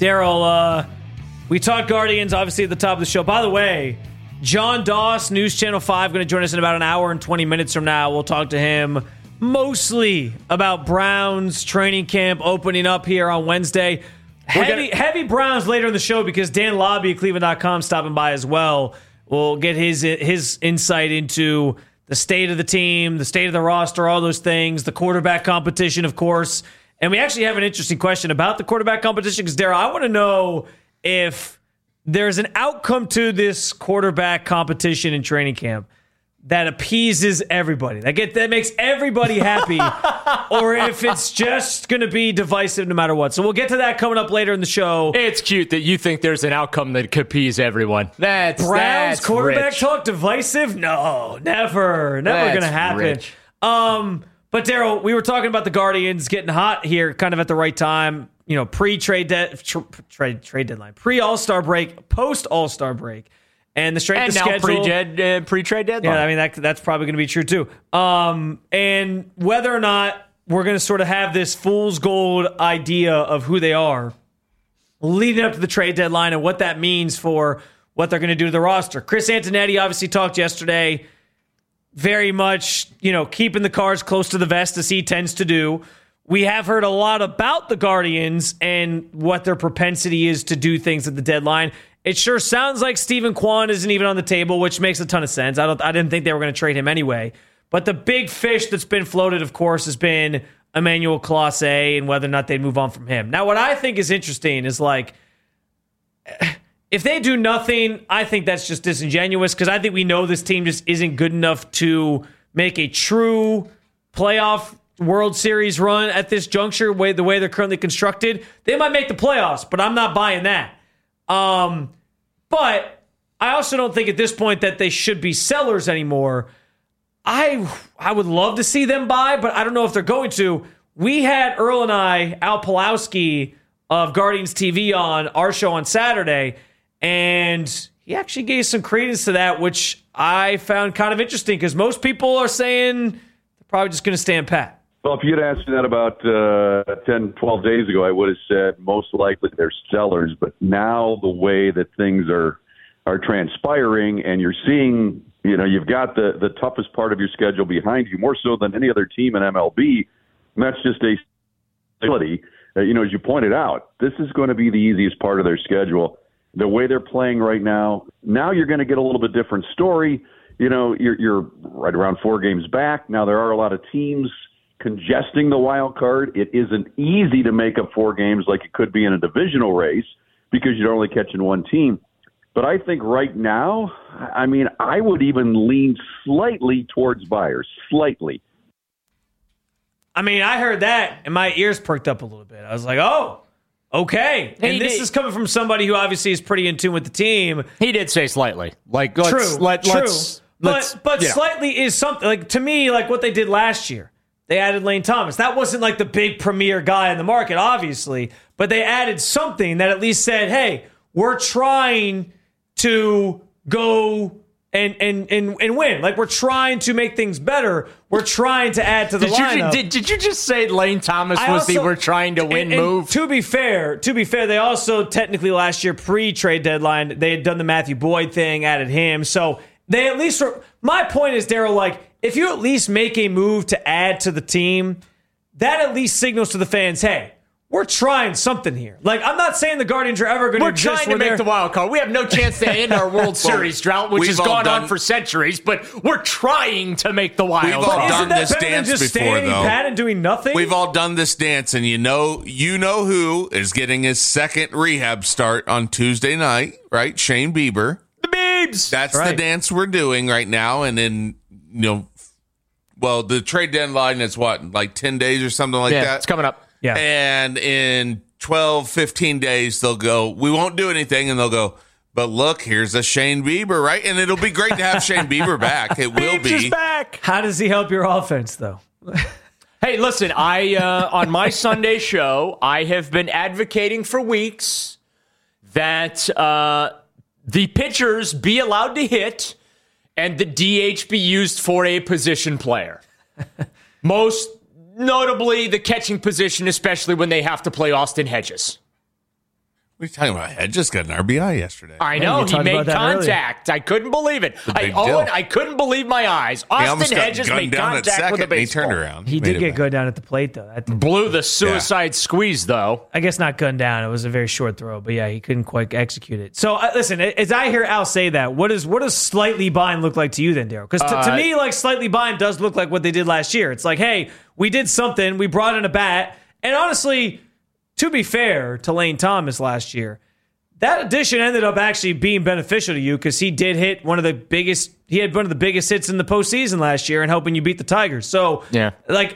Daryl, we talked Guardians, obviously, at the top of the show. By the way, John Doss, News Channel 5, going to join us in about an hour and 20 minutes from now. We'll talk to him mostly about Browns training camp opening up here on Wednesday. Heavy Browns later in the show because Dan Lobby at Cleveland.com stopping by as well. We'll get his insight into the state of the team, the state of the roster, all those things, the quarterback competition, of course. And we actually have an interesting question about the quarterback competition because, Daryl, I want to know if there's an outcome to this quarterback competition in training camp that appeases everybody, that makes everybody happy, or if it's just going to be divisive no matter what. So we'll get to that coming up later in the show. It's cute that you think there's an outcome that could appease everyone. Browns quarterback rich. talk divisive? No, never going to happen. Rich. But Daryl, we were talking about the Guardians getting hot here, kind of at the right time. You know, trade deadline, pre-All-Star break, post-All-Star break. And the strength of schedule. And now pre-trade deadline. Yeah, I mean, that's probably going to be true, too. And whether or not we're going to sort of have this fool's gold idea of who they are leading up to the trade deadline and what that means for what they're going to do to the roster. Chris Antonetti obviously talked yesterday, very much, keeping the cards close to the vest as he tends to do. We have heard a lot about the Guardians and what their propensity is to do things at the deadline. It sure sounds like Stephen Kwan isn't even on the table, which makes a ton of sense. I didn't think they were going to trade him anyway. But the big fish that's been floated, of course, has been Emmanuel Clase and whether or not they'd move on from him. Now, what I think is interesting is if they do nothing, I think that's just disingenuous because I think we know this team just isn't good enough to make a true playoff World Series run at this juncture, the way they're currently constructed. They might make the playoffs, but I'm not buying that. But I also don't think at this point that they should be sellers anymore. I would love to see them buy, but I don't know if they're going to. We had Earl and I, Al Pulowski of Guardians TV on our show on Saturday, and he actually gave some credence to that, which I found kind of interesting because most people are saying they're probably just going to stand pat. Well, if you'd asked me that about 10, 12 days ago, I would have said most likely they're sellers. But now the way that things are transpiring and you're seeing, you've got the toughest part of your schedule behind you, more so than any other team in MLB. And that's just a ability. As you pointed out, this is going to be the easiest part of their schedule. The way they're playing right now you're going to get a little bit different story. You're right around 4 games back. Now there are a lot of teams congesting the wild card. It isn't easy to make up 4 games like it could be in a divisional race because you're only catching one team. But I think right now, I would even lean slightly towards buyers, slightly. I heard that and my ears perked up a little bit. I was like, oh, okay. And this is coming from somebody who obviously is pretty in tune with the team. He did say slightly. True. But slightly is something, to me, what they did last year. They added Lane Thomas. That wasn't the big premier guy in the market, obviously, but they added something that at least said, hey, we're trying to go and win. We're trying to make things better. We're trying to add to the lineup. Did you just say Lane Thomas we're trying to win move? To be fair, they also technically last year pre-trade deadline, they had done the Matthew Boyd thing, added him. So they at least my point is, Daryl, if you at least make a move to add to the team, that at least signals to the fans, hey, we're trying something here. I'm not saying the Guardians are ever going to exist. We're trying to make the wild card. We have no chance to end our World Series drought, which has gone on for centuries, but we're trying to make the wild card. We've all done this dance before, though. Pat and doing nothing? We've all done this dance, and you know who is getting his second rehab start on Tuesday night, right? Shane Bieber. The Biebs! That's right. The dance we're doing right now, and then, the trade deadline is 10 days or something like that? It's coming up. Yeah. And in 12, 15 days, they'll go, we won't do anything. And they'll go, but look, here's a Shane Bieber, right? And it'll be great to have Shane Bieber back. It will be. Biebs is back. How does he help your offense, though? Hey, listen, on my Sunday show, I have been advocating for weeks that the pitchers be allowed to hit and the DH be used for a position player. Most notably the catching position, especially when they have to play Austin Hedges. What are you talking about? Hedges got an RBI yesterday. I know. you He talked made about that contact. I couldn't believe it. big deal. I couldn't believe my eyes. He almost Austin got Hedges gunned made down at contact second, with a and he baseball. turned around. He Made did it get back. gunned down at the plate, though. Blew the suicide squeeze, though. I guess not gunned down. It was a very short throw, but yeah, he couldn't quite execute it. So listen, as I hear Al say that, what does slightly behind look like to you then, Daryl? Because to me, like slightly behind does look like what they did last year. It's like, hey, we did something. We brought in a bat, and honestly, to be fair to Lane Thomas last year, that addition ended up actually being beneficial to you because he did hit one of the biggest. He had one of the biggest hits in the postseason last year and helping you beat the Tigers. So, yeah, like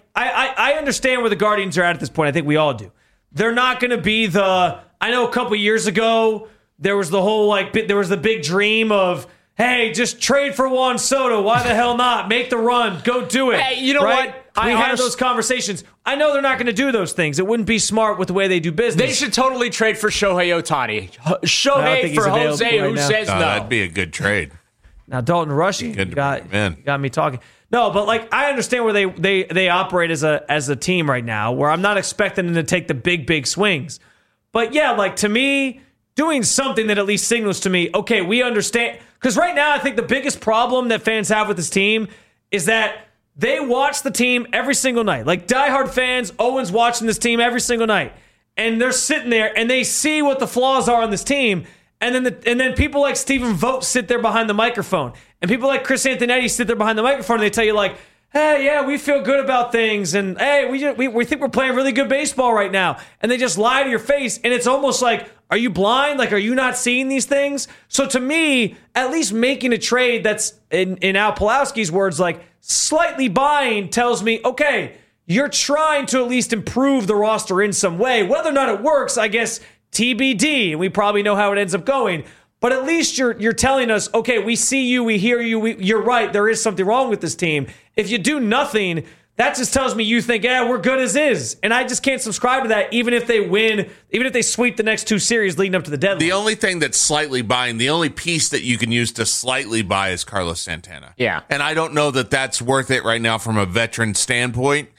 I understand where the Guardians are at this point. I think we all do. They're not going to be the. I know a couple years ago there was the whole there was the big dream of, hey, just trade for Juan Soto. Why the hell not? Make the run. Go do it. Hey, you know right? what? We had those conversations. I know they're not going to do those things. It wouldn't be smart with the way they do business. They should totally trade for Shohei Ohtani. Shohei for Jose, who says no. That'd be a good trade. Now Dalton Rushing got me talking. No, but I understand where they operate as a team right now, where I'm not expecting them to take the big swings. But yeah, to me, doing something that at least signals to me, okay, we understand. Because right now, I think the biggest problem that fans have with this team is that they watch the team every single night. Like diehard fans, Owen's watching this team every single night. And they're sitting there and they see what the flaws are on this team. And then people like Stephen Vogt sit there behind the microphone. And people like Chris Antonetti sit there behind the microphone and they tell you hey, yeah, we feel good about things. And hey, we think we're playing really good baseball right now. And they just lie to your face. And it's almost like, are you blind? Are you not seeing these things? So to me, at least making a trade that's, in Al Pawlowski's words, slightly buying tells me, okay, you're trying to at least improve the roster in some way. Whether or not it works, I guess TBD, and we probably know how it ends up going. But at least you're telling us, okay, we see you, we hear you, you're right, there is something wrong with this team. If you do nothing, that just tells me you think, we're good as is. And I just can't subscribe to that, even if they win, even if they sweep the next two series leading up to the deadline. The only thing that's slightly buying, the only piece that you can use to slightly buy is Carlos Santana. Yeah. And I don't know that that's worth it right now from a veteran standpoint.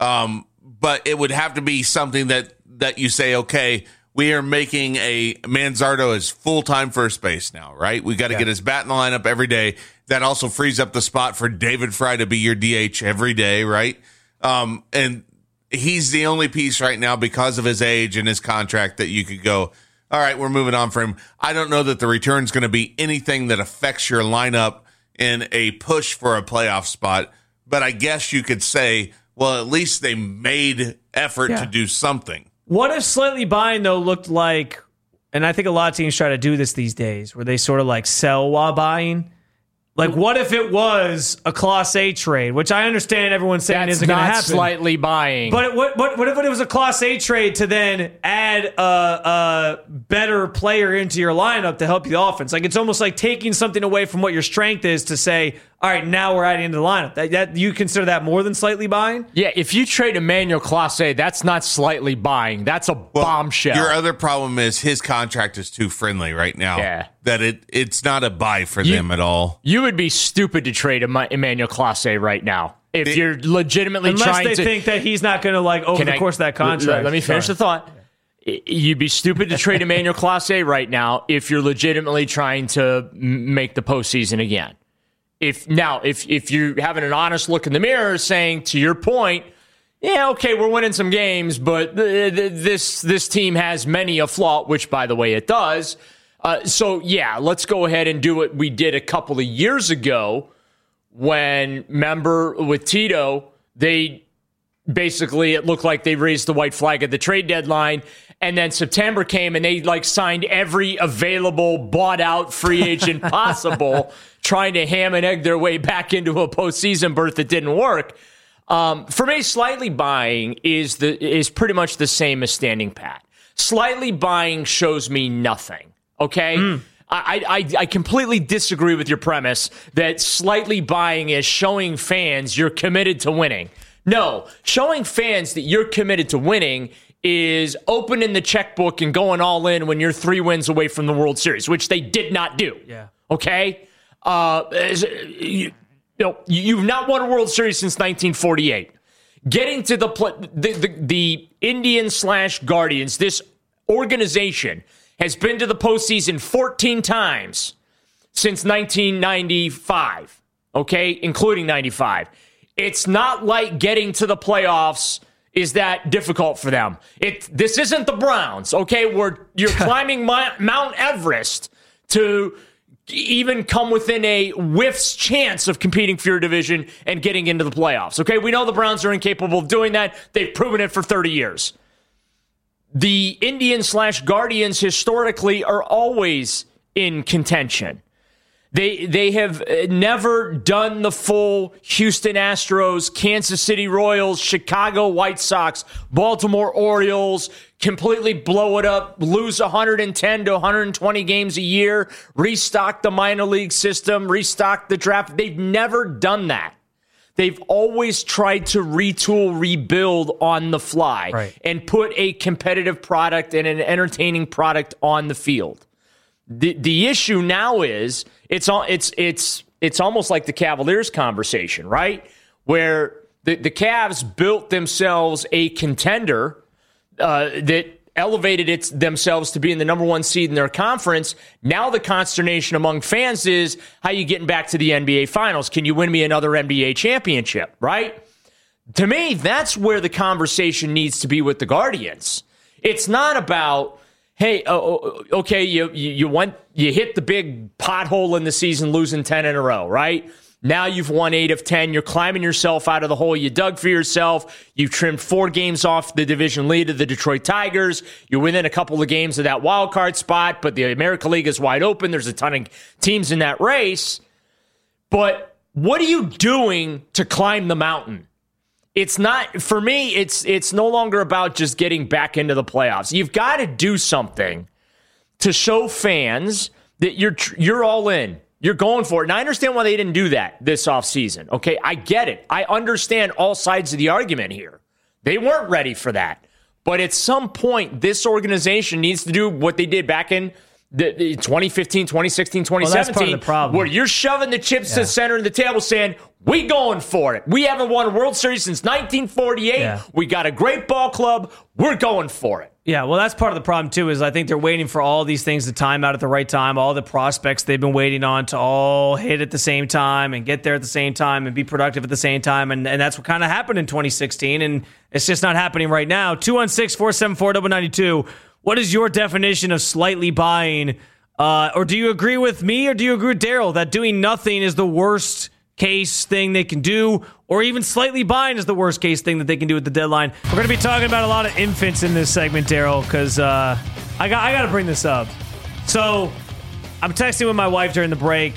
But it would have to be something that you say, okay, we are making a Manzardo as full-time first base now, right? We got to get his bat in the lineup every day. That also frees up the spot for David Fry to be your DH every day, right? And he's the only piece right now because of his age and his contract that you could go, all right, we're moving on for him. I don't know that the return's going to be anything that affects your lineup in a push for a playoff spot, but I guess you could say, well, at least they made effort to do something. What if slightly buying, though, looked like, and I think a lot of teams try to do this these days, where they sort of sell while buying? What if it was a Class A trade, which I understand everyone's saying isn't going to happen. That's not slightly buying. But what if it was a Class A trade to then add a better player into your lineup to help you the offense? It's almost like taking something away from what your strength is to say, all right, now we're adding into the lineup. That you consider that more than slightly buying? Yeah, if you trade Emmanuel Clase, that's not slightly buying. That's a bombshell. Your other problem is his contract is too friendly right now. Yeah. That it's not a buy for them at all. You would be stupid to trade Emmanuel Clase right now if you're legitimately trying to. Unless they think that he's not going to, over the course of that contract. Let me finish the thought. You'd be stupid to trade Emmanuel Clase right now if you're legitimately trying to make the postseason again. If you're having an honest look in the mirror saying, to your point, yeah, okay, we're winning some games, but this team has many a flaw, which, by the way, it does. So, yeah, let's go ahead and do what we did a couple of years ago when, remember, with Tito, they basically, it looked like they raised the white flag at the trade deadline, and then September came and they signed every available bought-out free agent possible, trying to ham and egg their way back into a postseason berth that didn't work. For me, slightly buying is pretty much the same as standing pat. Slightly buying shows me nothing. Okay? I completely disagree with your premise that slightly buying is showing fans you're committed to winning. No, showing fans that you're committed to winning is opening the checkbook and going all in when you're 3 wins away from the World Series, which they did not do. Yeah. Okay? You've not won a World Series since 1948. Getting to the Indians/Guardians, this organization has been to the postseason 14 times since 1995, okay, including 95. It's not like getting to the playoffs is that difficult for them. This isn't the Browns, okay, where you're climbing Mount Everest to even come within a whiff's chance of competing for your division and getting into the playoffs, okay? We know the Browns are incapable of doing that. They've proven it for 30 years. The Indians/Guardians historically are always in contention. They have never done the full Houston Astros, Kansas City Royals, Chicago White Sox, Baltimore Orioles, completely blow it up, lose 110 to 120 games a year, restock the minor league system, restock the draft. They've never done that. They've always tried to retool, rebuild on the fly, and put a competitive product and an entertaining product on the field. The issue now is it's almost like the Cavaliers conversation, right? Where the Cavs built themselves a contender that elevated themselves to being the number one seed in their conference. Now the consternation among fans is, how you getting back to the NBA Finals? Can you win me another NBA championship, right? To me, that's where the conversation needs to be with the Guardians. It's not about, hey, okay, you hit the big pothole in the season, losing 10 in a row, right? Now you've won 8 of 10. You're climbing yourself out of the hole you dug for yourself. You've trimmed 4 games off the division lead of the Detroit Tigers. You're within a couple of games of that wild card spot, but the American League is wide open. There's a ton of teams in that race. But what are you doing to climb the mountain? It's not, for me, it's no longer about just getting back into the playoffs. You've got to do something to show fans that you're all in. You're going for it. And I understand why they didn't do that this offseason. Okay, I get it. I understand all sides of the argument here. They weren't ready for that. But at some point, this organization needs to do what they did back in the 2015, 2016, 2017, well, that's part of the problem. Where you're shoving the chips to the center of the table saying, we going for it. We haven't won a World Series since 1948. Yeah. We got a great ball club. We're going for it. Yeah, well, that's part of the problem, too, is I think they're waiting for all these things to time out at the right time. All the prospects they've been waiting on to all hit at the same time and get there at the same time and be productive at the same time. And that's what kind of happened in 2016, and it's just not happening right now. 216-474-92. What is your definition of slightly buying? Or do you agree with me, or do you agree with Daryl that doing nothing is the worst case thing they can do, or even slightly buying is the worst case thing that they can do at the deadline? We're going to be talking about a lot of infants in this segment, Daryl, because I got to bring this up. So I'm texting with my wife during the break.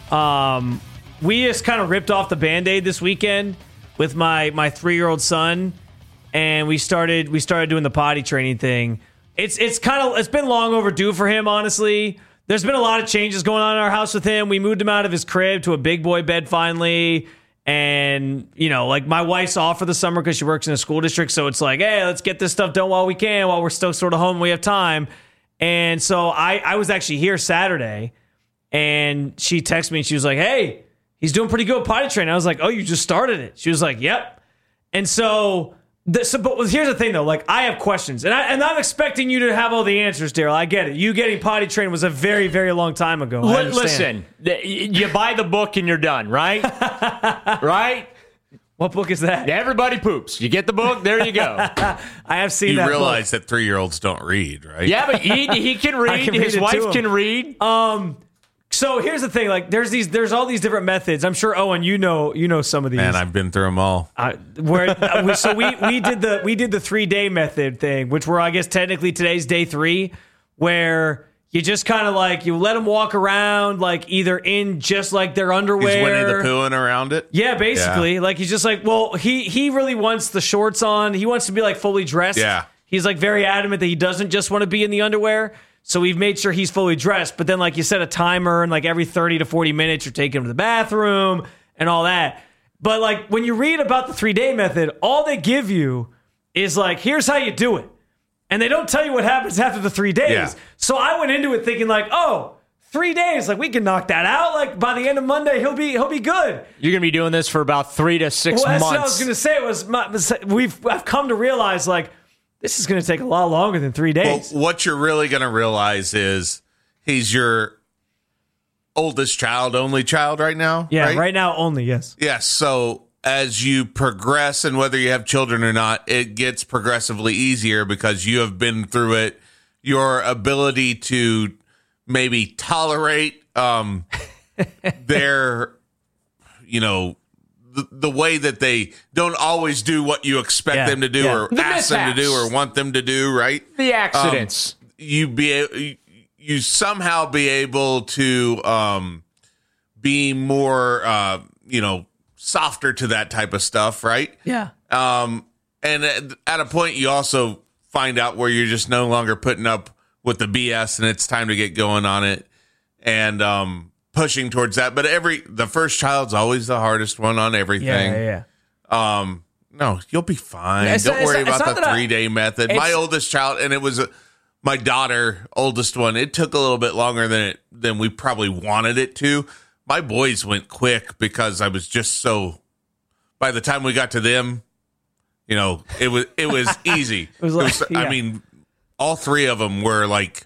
We just kind of ripped off the Band-Aid this weekend with my 3-year-old son, and we started doing the potty training thing. It's been long overdue for him, honestly. There's been a lot of changes going on in our house with him. We moved him out of his crib to a big boy bed finally. And, like my wife's off for the summer because she works in a school district. So it's like, hey, let's get this stuff done while we can, while we're still sort of home and we have time. And so I was actually here Saturday, and she texted me and she was like, hey, he's doing pretty good potty training. I was like, oh, you just started it? She was like, yep. And but here's the thing, though. Like, I have questions, and I'm expecting you to have all the answers, Daryl. I get it. You getting potty trained was a very, very long time ago. Listen, you buy the book and you're done, right? Right? What book is that? Everybody Poops. You get the book, there you go. I have seen that book. You realize that 3-year-olds don't read, right? Yeah, but he can read. His wife can read. So here's the thing: like, there's all these different methods. I'm sure, Owen, you know some of these. Man, I've been through them all. We did the 3-day method thing, which I guess technically today's day 3, where you just kind of like you let them walk around like either in just like their underwear. He's Winnie the Poohing around it. Yeah, basically. Yeah. Like he's just like, well, he really wants the shorts on. He wants to be like fully dressed. Yeah. He's like very adamant that he doesn't just want to be in the underwear. So we've made sure he's fully dressed, but then like you set a timer and like every 30 to 40 minutes you're taking him to the bathroom and all that. But like when you read about the 3-day method, all they give you is like, here's how you do it. And they don't tell you what happens after the 3 days. Yeah. So I went into it thinking like, oh, 3 days, like we can knock that out. Like by the end of Monday, he'll be good. You're gonna be doing this for about 3 to 6 months. That's what I was gonna say. I've come to realize like this is going to take a lot longer than 3 days. Well, what you're really going to realize is he's your oldest child, only child right now. Yeah, right now only, yes. Yes. So as you progress, and whether you have children or not, it gets progressively easier because you have been through it. Your ability to maybe tolerate their, the way that they don't always do what you expect them to do or ask them to do or want them to do, right? The accidents. You somehow be able to be more, softer to that type of stuff, right? Yeah. And at a point, you also find out where you're just no longer putting up with the BS, and it's time to get going on it and pushing towards that. But the first child's always the hardest one on everything. Yeah. No, you'll be fine. Don't worry about the 3-day method. My oldest child, and it was my daughter, oldest one. It took a little bit longer than we probably wanted it to. My boys went quick because I was just so. By the time we got to them, it was easy. I mean, all three of them were like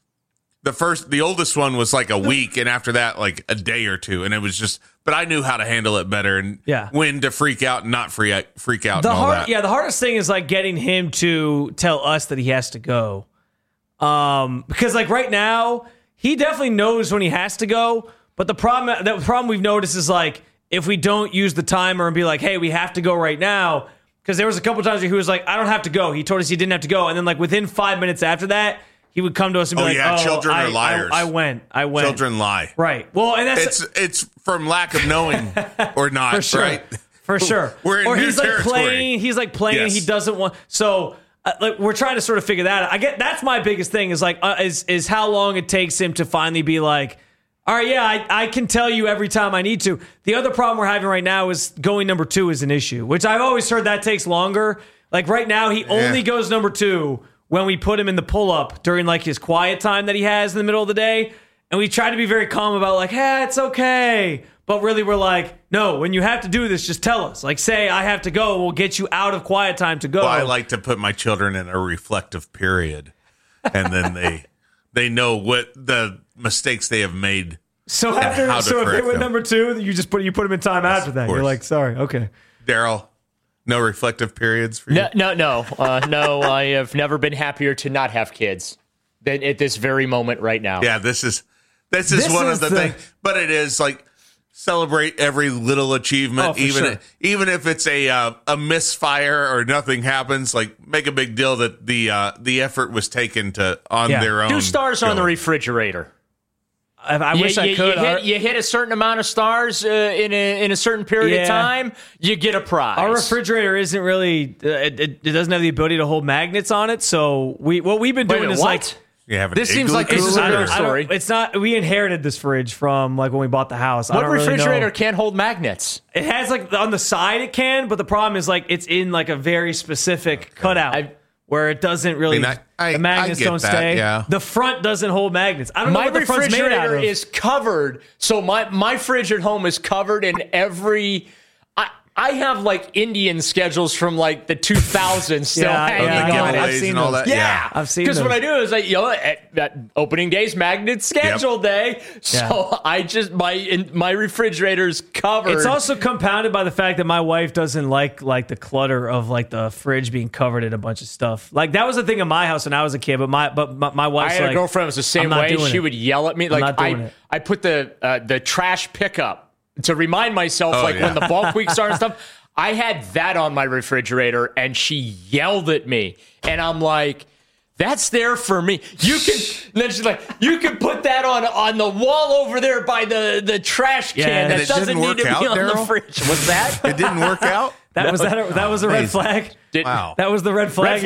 the oldest one was like a week, and after that, like a day or two, and it was just. But I knew how to handle it better and when to freak out and not freak out. The hardest thing is like getting him to tell us that he has to go, because like right now he definitely knows when he has to go. But the problem we've noticed is like if we don't use the timer and be like, hey, we have to go right now. Because there was a couple times where he was like, I don't have to go. He told us he didn't have to go. And then like within 5 minutes after that, he would come to us and be children are liars. I went. Children lie. Right. Well, and it's from lack of knowing or not, for sure. right? For sure. We're in new territory. He's playing. Yes. He doesn't want. So like we're trying to sort of figure that out. I get that's my biggest thing is like is how long it takes him to finally be like, all right, yeah, I can tell you every time I need to. The other problem we're having right now is going number 2 is an issue, which I've always heard that takes longer. Like right now, he only goes number 2 when we put him in the pull-up during like his quiet time that he has in the middle of the day. And we try to be very calm about like, hey, it's okay. But really we're like, no, when you have to do this, just tell us. Like say I have to go, we'll get you out of quiet time to go. Well, I like to put my children in a reflective period. And then they know what the mistakes they have made. So if they went number 2, you put them in time after that. You're like, sorry, okay. Daryl, no reflective periods for you? No. I have never been happier to not have kids than at this very moment right now. Yeah, this is one of the things. But it is like celebrate every little achievement, even if it's a misfire or nothing happens. Like make a big deal that the effort was taken on their own. 2 stars on the refrigerator. I wish I could. You hit a certain amount of stars in a certain period of time, you get a prize. Our refrigerator isn't really. It doesn't have the ability to hold magnets on it. So what we've been doing is like. This seems like this is another story. It's not. We inherited this fridge from like when we bought the house. What refrigerator can't hold magnets? It has like on the side it can, but the problem is like it's in like a very specific cutout. Where it doesn't really, the magnets don't stay. Yeah. The front doesn't hold magnets. I don't know what the front's made out of. My refrigerator is covered. So my fridge at home is covered in every. I have like Indian schedules from like the 2000s still hanging on. I've seen all that. Yeah, I've seen. Because what I do is like at opening day's magnet schedule day. So I just my refrigerator's covered. It's also compounded by the fact that my wife doesn't like the clutter of like the fridge being covered in a bunch of stuff. Like that was the thing in my house when I was a kid. But my wife's I had a girlfriend was the same way. She would yell at me like I put the trash pickup. To remind myself, when the bulk weeks are and stuff, I had that on my refrigerator, and she yelled at me, and I'm like, "That's there for me. You can." And then she's like, "You can put that on the wall over there by the trash can. That doesn't need to be on the fridge." What's that? It didn't work out. That was a red flag. Wow. That was the red flag.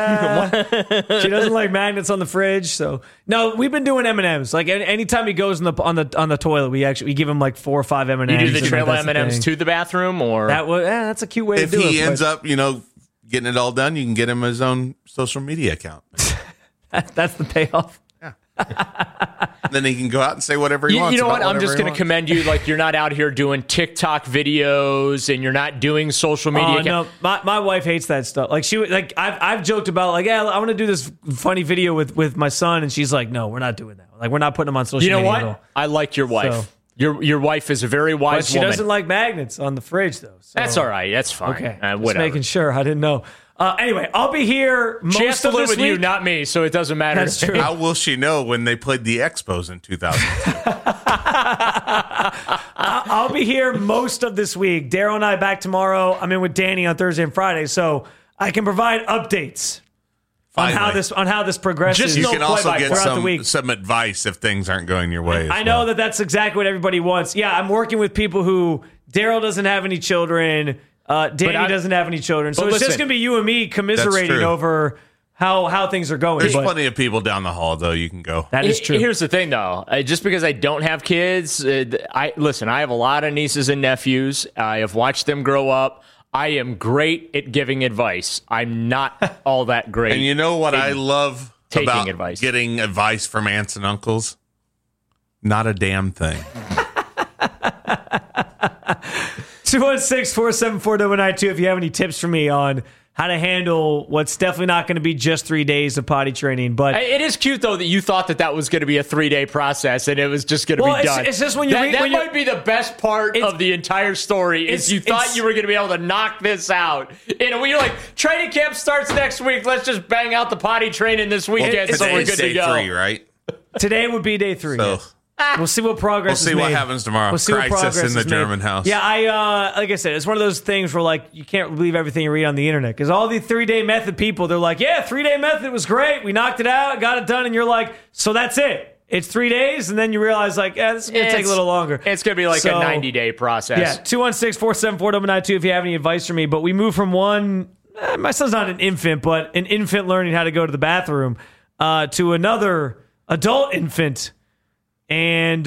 Like, she doesn't like magnets on the fridge. So no, we've been doing M&Ms. Like anytime he goes on the toilet, we give him like 4 or 5 M&Ms. You do the trail M&Ms to the bathroom, or that's a cute way to do it. If he ends up, getting it all done, you can get him his own social media account. That's the payoff. Yeah. Then he can go out and say whatever he wants. You know what? about I'm just whatever going he to commend you. Like, you're not out here doing TikTok videos and you're not doing social media. Oh, no, my wife hates that stuff. Like, I've joked about, like, yeah, I want to do this funny video with my son, and she's like, no, we're not doing that. Like, we're not putting them on social media. You know at all. what? I like your wife. So- Your wife is a very But wise she woman. doesn't like magnets on the fridge, though. So. That's all right. That's fine. Okay. Just Whatever. making sure. I didn't know. Anyway, I'll be here most She has to of live this with you, week. not me, so it doesn't matter. That's true. How will she know when they played the Expos in 2002? I'll be here most of this week. Daryl and I back tomorrow. I'm in with Danny on Thursday and Friday, so I can provide updates on how this progresses. Just You no can also play-by-play get throughout the week. some advice if things aren't going your way. I know that that's exactly what everybody wants. Yeah, I'm working with people who Daryl doesn't have any children. Danny doesn't have any children. So but it's just listen, going to be you and me commiserating That's true. over how things are going. There's But plenty of people down the hall, though. You can go. that is true. Here's the thing, though. Just because I don't have kids, I have a lot of nieces and nephews. I have watched them grow up. I am great at giving advice. I'm not all that great. And you know what I love taking about advice. getting advice from aunts and uncles? Not a damn thing. 216-474-9992 if you have any tips for me on how to handle what's definitely not going to be just 3 days of potty training. But It is cute, though, that you thought that was going to be a 3-day process and it was just going to be done. It's just when you that, read... that when you- might be the best part of the entire story is you thought you were going to be able to knock this out. And when you're like, training camp starts next week, let's just bang out the potty training this weekend so we're Today's good to day go. 3, right? Today would be day 3. So yes. We'll see what progress we'll see is what made. happens tomorrow. We'll see what Crisis progress in the is made. German house. Yeah, I like I said, it's one of those things where like you can't believe everything you read on the internet because all the 3-day method people, they're like, yeah, 3-day method was great. We knocked it out, got it done, and you're like, so that's it. It's 3 days, and then you realize like, yeah, this is gonna take a little longer. It's going to be like a So, 90-day process. Yeah, 216-474-9992 if you have any advice for me. But we move from one, my son's not an infant, but an infant learning how to go to the bathroom, to another adult infant. And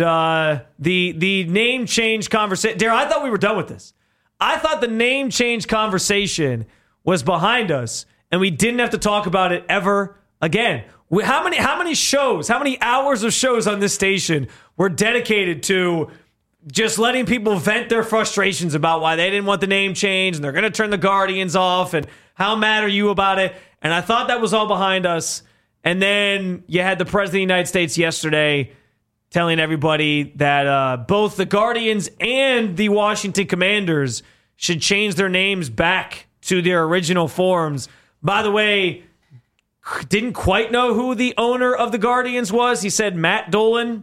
the name change conversation. Darryl, I thought we were done with this. I thought the name change conversation was behind us, and we didn't have to talk about it ever again. How many shows, how many hours of shows on this station were dedicated to just letting people vent their frustrations about why they didn't want the name change and they're going to turn the Guardians off and how mad are you about it? And I thought that was all behind us. And then you had the President of the United States yesterday telling everybody that both the Guardians and the Washington Commanders should change their names back to their original forms. By the way, didn't quite know who the owner of the Guardians was. He said Matt Dolan.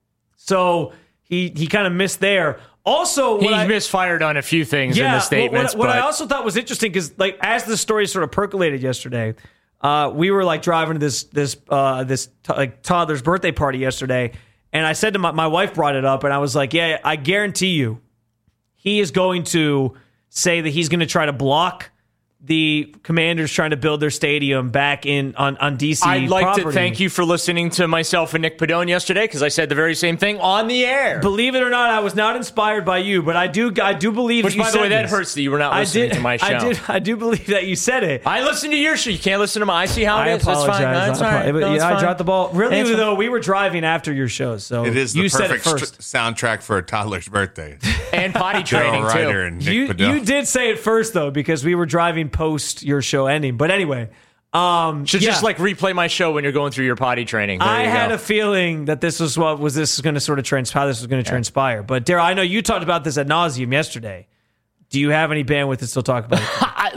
So he kind of missed there. Also, He misfired on a few things in the statements. What I also thought was interesting because, like, as the story sort of percolated yesterday, we were like driving to this toddler's birthday party yesterday, and I said to my wife brought it up, and I was like, "Yeah, I guarantee you, he is going to say that he's going to try to block the Commanders trying to build their stadium back on DC I'd like property." to thank you for listening to myself and Nick Padone yesterday because I said the very same thing on the air. Believe it or not, I was not inspired by you, but I do believe. Which, that you by the said way, that this. hurts that you were not listening to my show. I do believe that you said it. I listen to your show. You can't listen to mine. I see how I it is. That's apologize. fine. No, it's all right. No, it's I fine. dropped the ball. Really, It's fine. though, we were driving after your show, so It is the you said it perfect first. soundtrack for a toddler's birthday. And potty Daryl training, Ryder too. and Nick You Padone. did say it first though, because we were driving post your show ending. But anyway, Should just like replay my show when you're going through your potty training. There I you had go. a feeling that this was going to sort of how this was going to transpire. But Daryl, I know you talked about this ad nauseum yesterday. Do you have any bandwidth to still talk about it?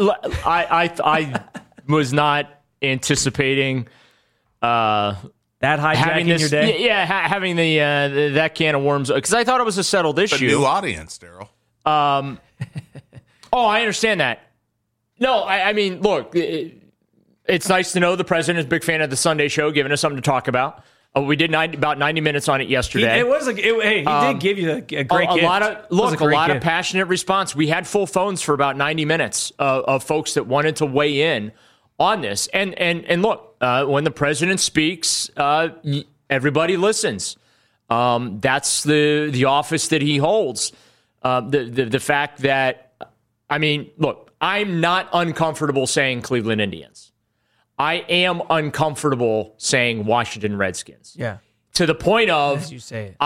I was not anticipating That hijacking your day? having the that can of worms because I thought it was a settled A issue. new audience, Daryl. Oh, I understand that. No, I mean, look, it's nice to know the president is a big fan of the Sunday show, giving us something to talk about. We did about 90 minutes on it yesterday. He did give you a great gift. A lot of gift. passionate response. We had full phones for about 90 minutes of folks that wanted to weigh in on this. And look, when the president speaks, everybody listens. That's the office that he holds. The fact that, I mean, look, I'm not uncomfortable saying Cleveland Indians. I am uncomfortable saying Washington Redskins. Yeah. to the point of, as you say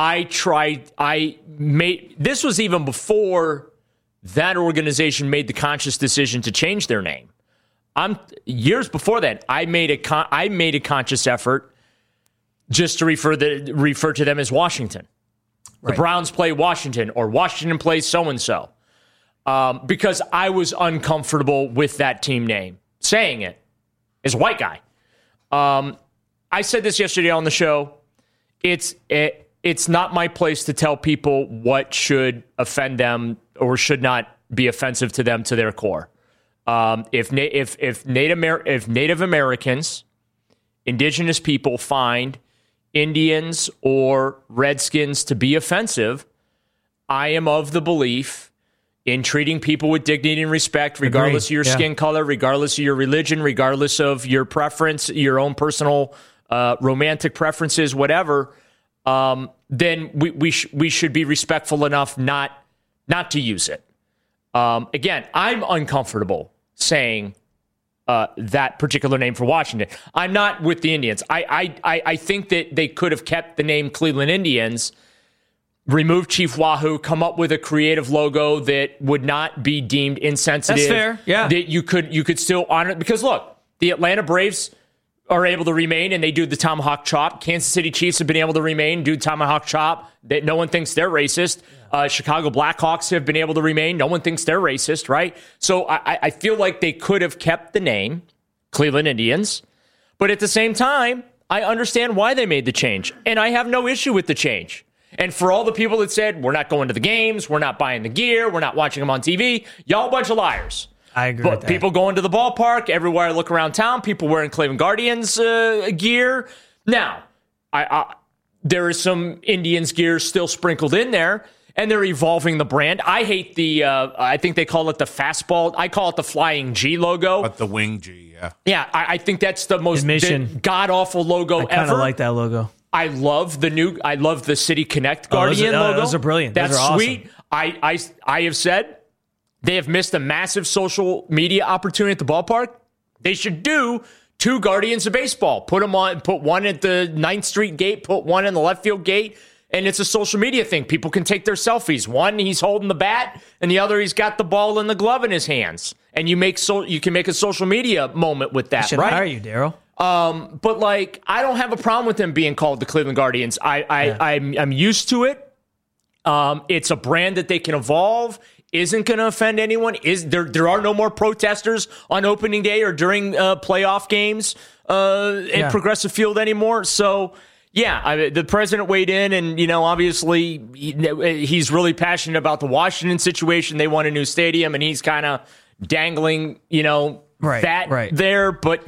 it. This was even before that organization made the conscious decision to change their name. Years before that, I made a conscious effort just to refer to them as Washington. Right. The Browns play Washington, or Washington plays so-and-so. Because I was uncomfortable with that team name. Saying it as a white guy. I said this yesterday on the show. It's not my place to tell people what should offend them or should not be offensive to them to their core. If Native Americans, indigenous people find Indians or Redskins to be offensive, I am of the belief in treating people with dignity and respect, regardless of your skin color, regardless of your religion, regardless of your preference, your own personal romantic preferences, whatever, then we should be respectful enough not to use it. Again, I'm uncomfortable saying that particular name for Washington. I'm not with the Indians. I think that they could have kept the name Cleveland Indians, remove Chief Wahoo, come up with a creative logo that would not be deemed insensitive. That's fair, yeah. That you could still honor it. Because look, the Atlanta Braves are able to remain, and they do the tomahawk chop. Kansas City Chiefs have been able to remain, do tomahawk chop. That no one thinks they're racist. Chicago Blackhawks have been able to remain. No one thinks they're racist, right? So I feel like they could have kept the name Cleveland Indians. But at the same time, I understand why they made the change. And I have no issue with the change. And for all the people that said, we're not going to the games, we're not buying the gear, we're not watching them on TV, y'all a bunch of liars. I agree with that. People going to the ballpark, everywhere I look around town, people wearing Cleveland Guardians gear. Now, there is some Indians gear still sprinkled in there, and they're evolving the brand. I hate I think they call it the fastball. I call it the Flying G logo. But the Wing G, yeah. Yeah, I think that's the most god-awful logo ever. I kind of like that logo. I love the City Connect Guardian logo. Those are brilliant. That's those are sweet. Awesome. I have said they have missed a massive social media opportunity at the ballpark. They should do 2 Guardians of Baseball. Put one at the 9th Street gate, put one in the left field gate, and it's a social media thing. People can take their selfies. One, he's holding the bat, and the other, he's got the ball and the glove in his hands. And you can make a social media moment with that, right? How are you, Daryl? But I don't have a problem with them being called the Cleveland Guardians. I'm used to it. It's a brand that they can evolve. Isn't going to offend anyone. There are no more protesters on opening day or during playoff games at Progressive Field anymore. So the president weighed in, and obviously he's really passionate about the Washington situation. They want a new stadium, and he's kind of dangling there. But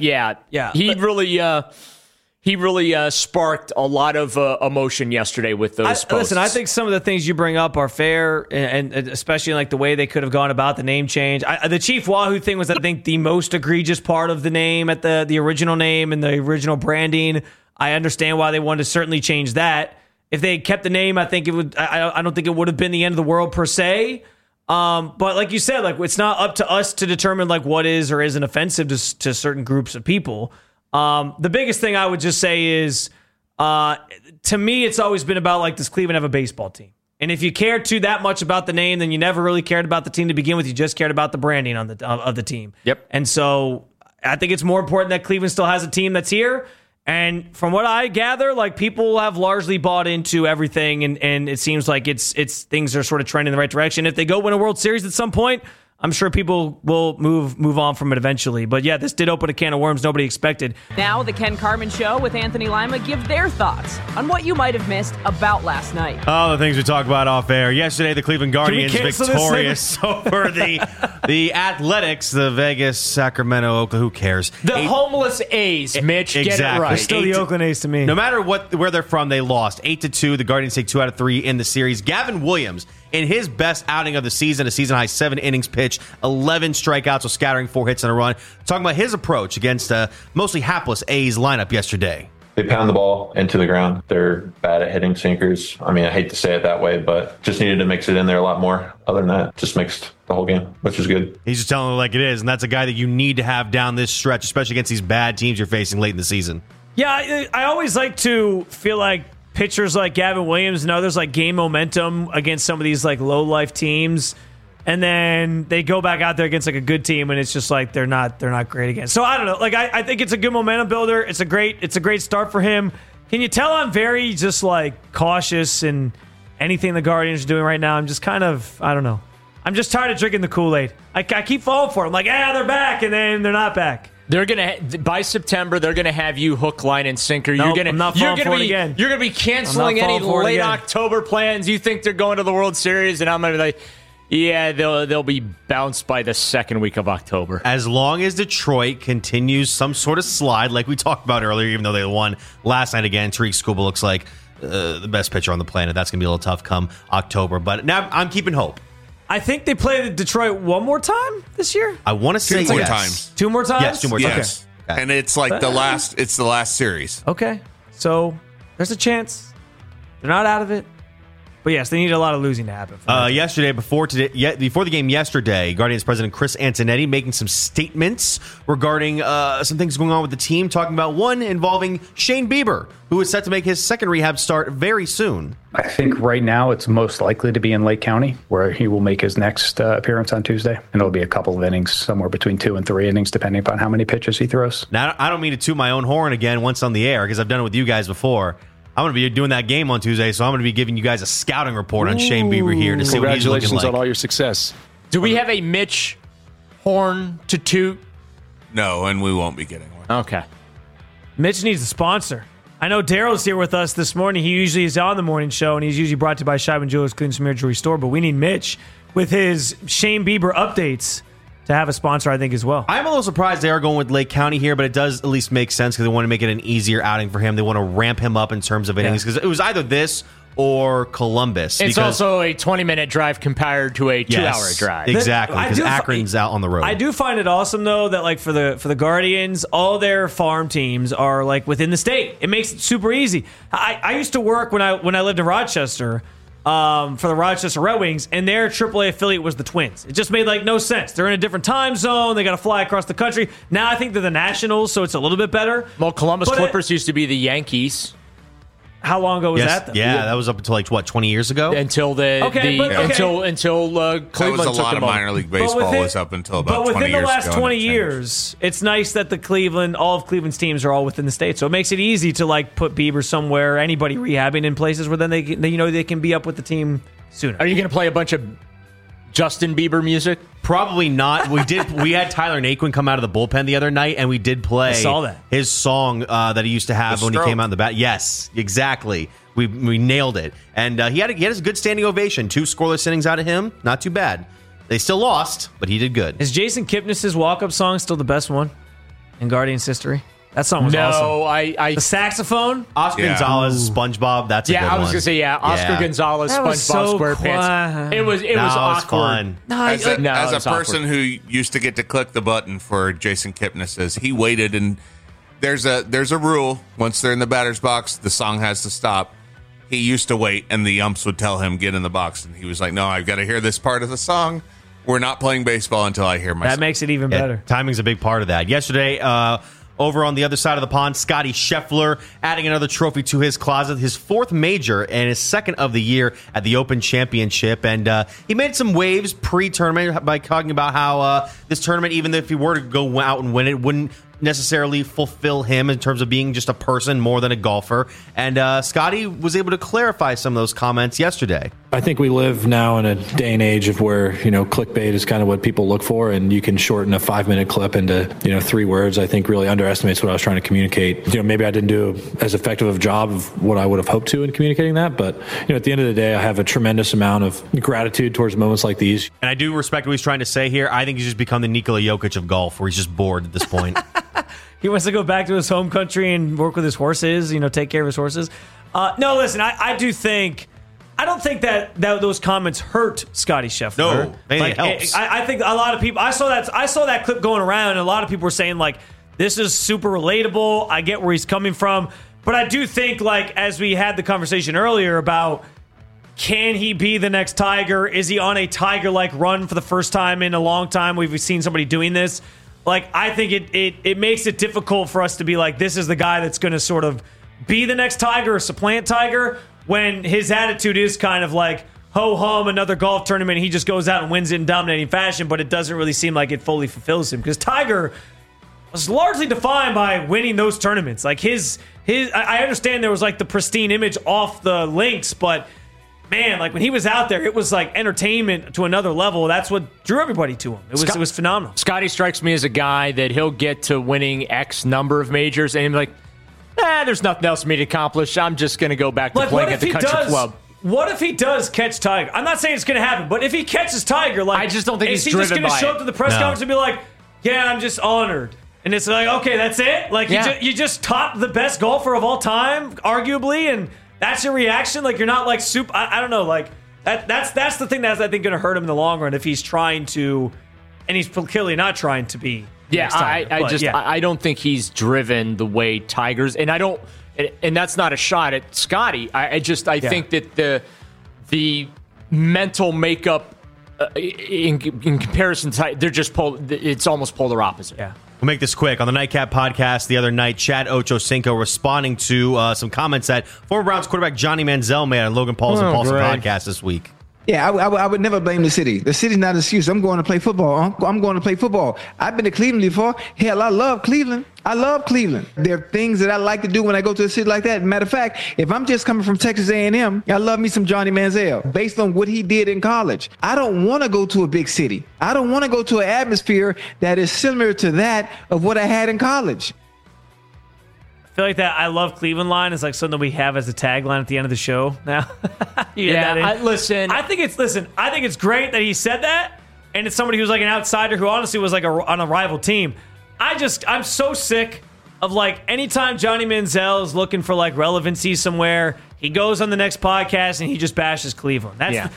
he really sparked a lot of emotion yesterday with those posts. Listen, I think some of the things you bring up are fair, and especially like the way they could have gone about the name change. The Chief Wahoo thing was, I think, the most egregious part of the name at the original name and the original branding. I understand why they wanted to certainly change that. If they had kept the name, I think it would. I don't think it would have been the end of the world per se. But like you said, it's not up to us to determine what is or isn't offensive to certain groups of people. The biggest thing I would just say is, to me, it's always been about does Cleveland have a baseball team? And if you care that much about the name, then you never really cared about the team to begin with. You just cared about the branding of the team. Yep. And so I think it's more important that Cleveland still has a team that's here. And from what I gather, people have largely bought into everything, and it seems like it's things are sort of trending in the right direction. If they go win a World Series at some point, I'm sure people will move on from it eventually. But yeah, this did open a can of worms nobody expected. Now the Ken Carman Show with Anthony Lima give their thoughts on what you might have missed about last night. Oh, the things we talked about off air. Yesterday, the Cleveland Guardians victorious over the Athletics, the Vegas, Sacramento, Oakland. Who cares? The homeless A's, Mitch. Exactly. Get it right. They're still the Oakland A's to me. No matter where they're from, they lost 8-2. The Guardians take 2 out of 3 in the series. Gavin Williams, in his best outing of the season, a season-high 7 innings pitched, 11 strikeouts, while scattering 4 hits and a run. Talking about his approach against a mostly hapless A's lineup yesterday. They pound the ball into the ground. They're bad at hitting sinkers. I mean, I hate to say it that way, but just needed to mix it in there a lot more. Other than that, just mixed the whole game, which is good. He's just telling it like it is, and that's a guy that you need to have down this stretch, especially against these bad teams you're facing late in the season. Yeah, I always like to feel like pitchers like Gavin Williams and others like gain momentum against some of these like low life teams, and then they go back out there against like a good team, and it's just like they're not great again. So I don't know. Like I think it's a good momentum builder. It's a great start for him. Can you tell I'm very just like cautious in anything the Guardians are doing right now? I'm just kind of, I don't know. I'm just tired of drinking the Kool-Aid. I keep falling for it. I'm like, they're back, and then they're not back. They're gonna by September. They're gonna have you hook, line, and sinker. Nope, I'm not falling for it again. You're gonna be canceling any late October plans. You think they're going to the World Series, and I'm gonna be like, yeah, they'll be bounced by the second week of October. As long as Detroit continues some sort of slide, like we talked about earlier, even though they won last night again, Tariq Skubal looks like the best pitcher on the planet. That's gonna be a little tough come October, but now I'm keeping hope. I think they play Detroit one more time this year. I want to say Two more yes. times. 2 more times? Yes, 2 more times. Yes. Okay. And it's like the last series. Okay. So there's a chance. They're not out of it. But yes, they need a lot of losing to happen. Yesterday, before the game yesterday, Guardians president Chris Antonetti making some statements regarding some things going on with the team, talking about one involving Shane Bieber, who is set to make his second rehab start very soon. I think right now it's most likely to be in Lake County, where he will make his next appearance on Tuesday. And it'll be a couple of innings, somewhere between 2 and 3 innings, depending upon how many pitches he throws. Now, I don't mean to toot my own horn again once on the air, because I've done it with you guys before. I'm going to be doing that game on Tuesday, so I'm going to be giving you guys a scouting report on Shane Bieber here to see what he's looking like. Congratulations on all your success. Do we have a Mitch horn to toot? No, and we won't be getting one. Okay. Mitch needs a sponsor. I know Daryl's here with us this morning. He usually is on the morning show, and he's usually brought to you by Scheiben Jewelers Clean Premier Jewelry Store, but we need Mitch with his Shane Bieber updates to have a sponsor, I think, as well. I'm a little surprised they are going with Lake County here, but it does at least make sense because they want to make it an easier outing for him. They want to ramp him up in terms of innings because it was either this or Columbus. It's also a 20-minute drive compared to a 2-hour drive. Exactly, because Akron's out on the road. I do find it awesome, though, that like for the Guardians, all their farm teams are like within the state. It makes it super easy. I used to work when I lived in Rochester for the Rochester Red Wings, and their AAA affiliate was the Twins. It just made like no sense. They're in a different time zone. They got to fly across the country. Now I think they're the Nationals, so it's a little bit better. Well, Columbus Clippers used to be the Yankees. How long ago was that, though? Yeah, that was up until 20 years ago? Until Cleveland Cleveland that was a lot of minor league baseball was up until about 20 years ago. But within the last 20 years, it's nice that all of Cleveland's teams are all within the state. So it makes it easy to like put Bieber somewhere, anybody rehabbing in places where then they can be up with the team sooner. Are you going to play a bunch of Justin Bieber music? Probably not. We had Tyler Naquin come out of the bullpen the other night, and we did play his song that he used to have when he came out in the bat. Yes, exactly. We nailed it. And he had a good standing ovation. 2 scoreless innings out of him. Not too bad. They still lost, but he did good. Is Jason Kipnis' walk-up song still the best one in Guardians history? That song was awesome. No, the saxophone? Oscar Gonzalez, SpongeBob, that's a good one. Yeah, I was going to say, Oscar Gonzalez, SpongeBob SquarePants. It was awkward. Fun. As a person who used to get to click the button for Jason Kipnis, he waited, and there's a rule. Once they're in the batter's box, the song has to stop. He used to wait, and the umps would tell him, get in the box. And he was like, no, I've got to hear this part of the song. We're not playing baseball until I hear my song. That makes it even better. Timing's a big part of that. Yesterday, over on the other side of the pond, Scotty Scheffler adding another trophy to his closet, his 4th major and his 2nd of the year at the Open Championship. And he made some waves pre-tournament by talking about how this tournament, even if he were to go out and win it, wouldn't necessarily fulfill him in terms of being just a person more than a golfer. And Scotty was able to clarify some of those comments yesterday. I think we live now in a day and age of where, clickbait is kind of what people look for, and you can shorten a 5-minute clip into, 3 words. I think really underestimates what I was trying to communicate. Maybe I didn't do as effective of a job of what I would have hoped to in communicating that. But, at the end of the day, I have a tremendous amount of gratitude towards moments like these. And I do respect what he's trying to say here. I think he's just become the Nikola Jokic of golf, where he's just bored at this point. He wants to go back to his home country and work with his horses, take care of his horses. No, listen, I don't think that those comments hurt Scotty Scheffler. No, it helps. I think a lot of people, I saw that clip going around, and a lot of people were saying, like, this is super relatable. I get where he's coming from. But I do think, like, as we had the conversation earlier about, can he be the next Tiger? Is he on a Tiger-like run for the first time in a long time? We've seen somebody doing this. Like, I think it makes it difficult for us to be like, this is the guy that's going to sort of be the next Tiger or supplant Tiger when his attitude is kind of like, ho-hum, another golf tournament, he just goes out and wins it in dominating fashion, but it doesn't really seem like it fully fulfills him. Because Tiger was largely defined by winning those tournaments. Like I understand there was like the pristine image off the links, but man, like when he was out there, it was like entertainment to another level. That's what drew everybody to him. It was phenomenal. Scotty strikes me as a guy that he'll get to winning X number of majors and he'll be like, there's nothing else for me to accomplish. I'm just going to go back to playing at the country club. What if he does catch Tiger? I'm not saying it's going to happen, but if he catches Tiger, like I just don't think is he's he just driven going to by show it. up to the press conference and be like, "Yeah, I'm just honored," and it's like, "Okay, that's it." Like you just taught the best golfer of all time, arguably, and that's your reaction. Like you're not like super. I don't know. Like that's the thing that's I think going to hurt him in the long run if he's trying to, and he's clearly not trying to be. Yeah, I don't think he's driven the way Tiger's, and I don't. And that's not a shot at Scotty. I think that the mental makeup in comparison to they're just it's almost polar opposite. Yeah. We'll make this quick. On the Nightcap podcast the other night, Chad Ochocinco responding to some comments that former Browns quarterback Johnny Manziel made on Logan Paul's and Paulson podcast this week. Yeah, I would never blame the city. The city's not an excuse. I'm going to play football. I'm going to play football. I've been to Cleveland before. Hell, I love Cleveland. I love Cleveland. There are things that I like to do when I go to a city like that. Matter of fact, if I'm just coming from Texas A&M, I love me some Johnny Manziel based on what he did in college. I don't want to go to a big city. I don't want to go to an atmosphere that is similar to that of what I had in college. I feel like that I love Cleveland line is like something we have as a tagline at the end of the show now. Listen. I think it's great that he said that, and it's somebody who's like an outsider who honestly was like on a rival team. I'm so sick of like anytime Johnny Manziel is looking for like relevancy somewhere, he goes on the next podcast and he just bashes Cleveland.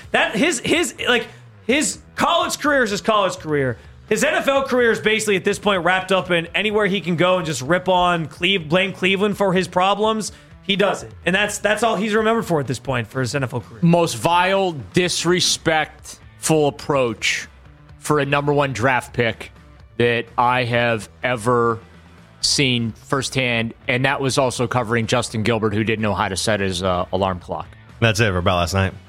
His college career is his college career. His NFL career is basically at this point wrapped up in anywhere he can go and just rip on blame Cleveland for his problems. He does it. And that's all he's remembered for at this point for his NFL career. Most vile, disrespectful approach for a number one draft pick that I have ever seen firsthand. And that was also covering Justin Gilbert, who didn't know how to set his alarm clock. That's it for About Last Night.